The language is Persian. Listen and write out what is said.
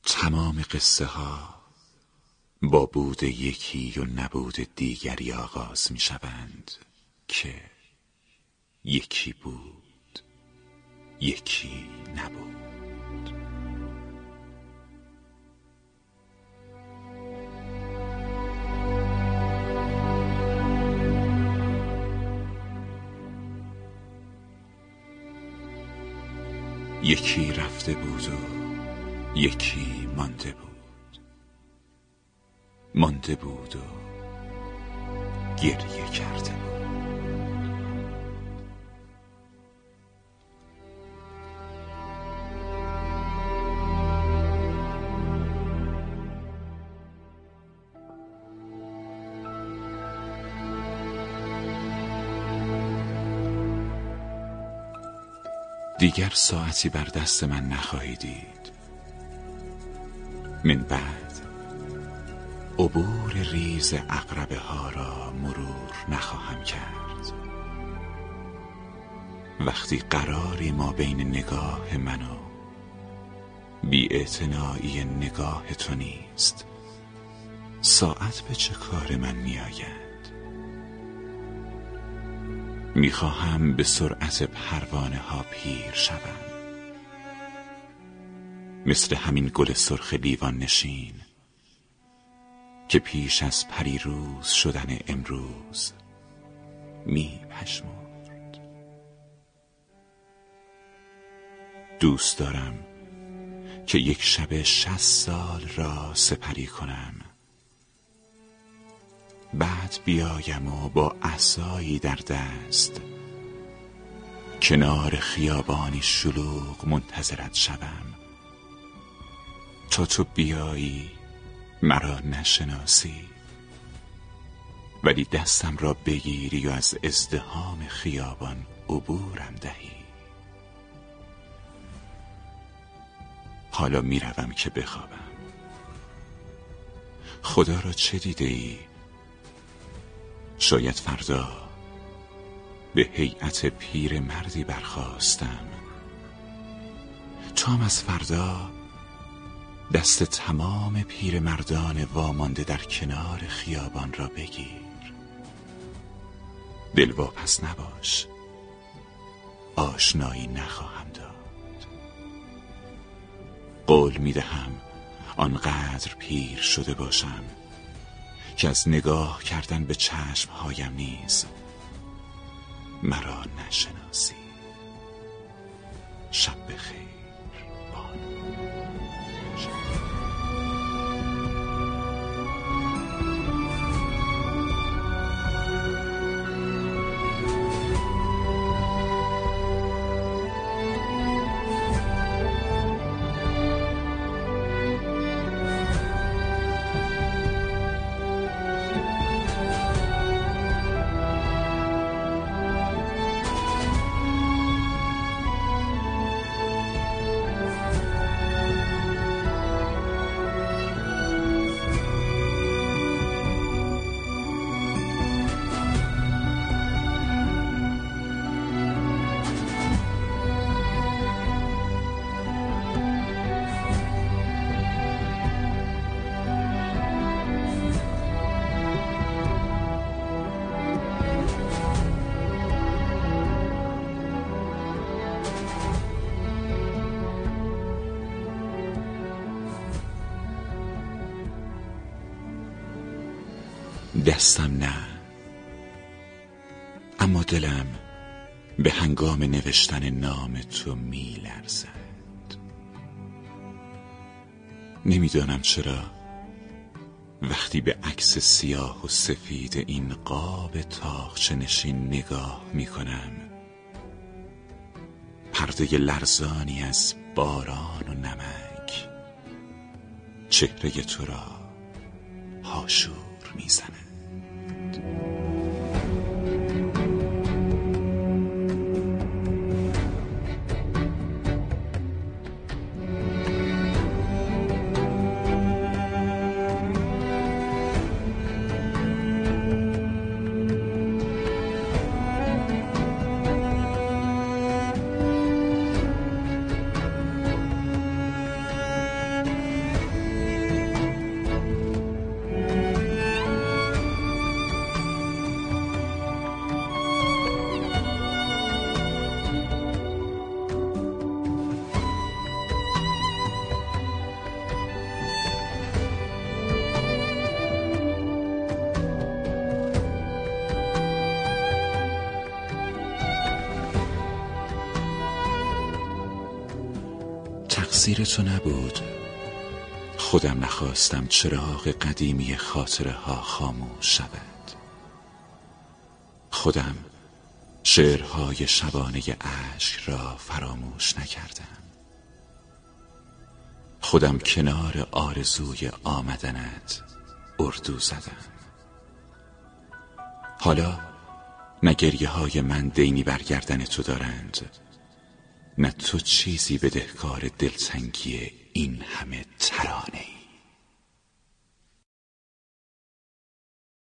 تمام قصه ها با بود یکی و نبود دیگری آغاز می شوند که یکی بود، یکی نبود. یکی رفته بود و یکی مانده بود، مانده بود و گریه کرده بود. دیگر ساعتی بر دست من نخواهی دید. من بعد عبور ریز عقربه ها را مرور نخواهم کرد. وقتی قراری ما بین نگاه من و بی‌اعتنایی نگاه تو نیست، ساعت به چه کار من می آید؟ میخواهم به سرعت پروانه ها پیر شوم، مثل همین گل سرخ لیوان نشین که پیش از پریروز شدن امروز می پژمرد. دوست دارم که یک شب 60 سال را سپری کنم، بعد بیایم و با عصایی در دست کنار خیابانی شلوغ منتظرت شوم تا تو بیایی مرا نشناسی، ولی دستم را بگیری و از ازدحام خیابان عبورم دهی. حالا میروم که بخوابم. خدا را چه دیده ای؟ شاید فردا به هیئت پیر مردی برخاستم، تو هم از فردا دست تمام پیر مردان وامانده در کنار خیابان را بگیر. دلواپس نباش، آشنایی نخواهم داد. قول میدهم آنقدر پیر شده باشم که از نگاه کردن به چشمهایم نیز مرا نشناسی. شب بخیر بانو. دستم نه، اما دلم به هنگام نوشتن نام تو می لرزد. نمیدانم چرا وقتی به عکس سیاه و سفید این قاب تاقچه نشین نگاه می کنم، پرده لرزانی از باران و نمک چهره تو را هاشور می زند. تقصیر تو نبود. خودم نخواستم چراغ قدیمی خاطره ها خاموش شود. خودم شعرهای شبانه اشک را فراموش نکردم. خودم کنار آرزوی آمدنت اردو زدم. حالا نه گریه های من دینی برگردن تو دارند، نه تو چیزی بدهکار دلتنگی این همه